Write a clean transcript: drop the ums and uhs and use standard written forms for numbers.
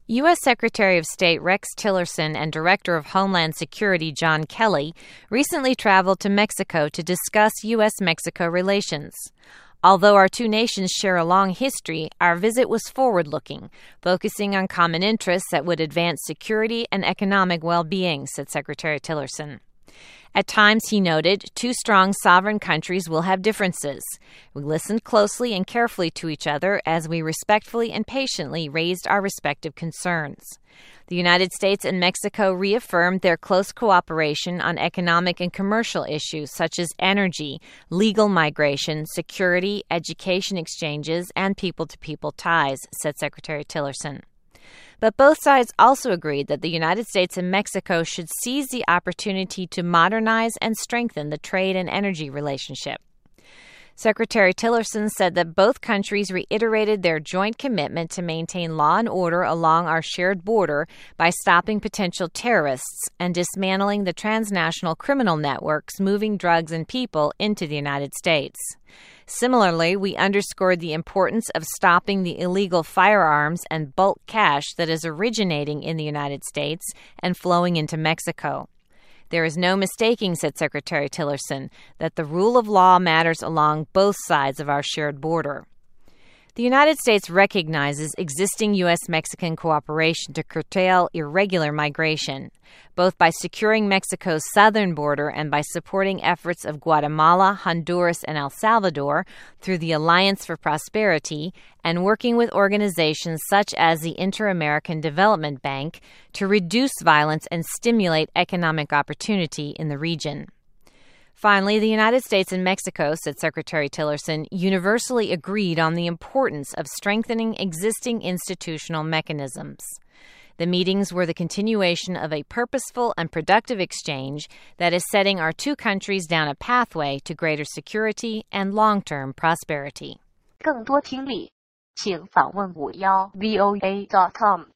U.S. Secretary of State Rex Tillerson and Director of Homeland Security John Kelly recently traveled to Mexico to discuss U.S.-Mexico relations. Although our two nations share a long history, our visit was forward-looking, focusing on common interests that would advance security and economic well-being, said Secretary Tillerson. At times, he noted, two strong sovereign countries will have differences. We listened closely and carefully to each other as we respectfully and patiently raised our respective concerns. The United States and Mexico reaffirmed their close cooperation on economic and commercial issues such as energy, legal migration, security, education exchanges, and people-to-people ties, said Secretary Tillerson. But both sides also agreed that the United States and Mexico should seize the opportunity to modernize and strengthen the trade and energy relationship. Secretary Tillerson said that both countries reiterated their joint commitment to maintain law and order along our shared border by stopping potential terrorists and dismantling the transnational criminal networks moving drugs and people into the United States. Similarly, we underscored the importance of stopping the illegal firearms and bulk cash that is originating in the United States and flowing into Mexico. There is no mistaking, said Secretary Tillerson, that the rule of law matters along both sides of our shared border. The United States recognizes existing U.S.-Mexican cooperation to curtail irregular migration, both by securing Mexico's southern border and by supporting efforts of Guatemala, Honduras, and El Salvador through the Alliance for Prosperity and working with organizations such as the Inter-American Development Bank to reduce violence and stimulate economic opportunity in the region. Finally, the United States and Mexico, said Secretary Tillerson, universally agreed on the importance of strengthening existing institutional mechanisms. The meetings were the continuation of a purposeful and productive exchange that is setting our two countries down a pathway to greater security and long-term prosperity. 更多听力，请访问51voa.com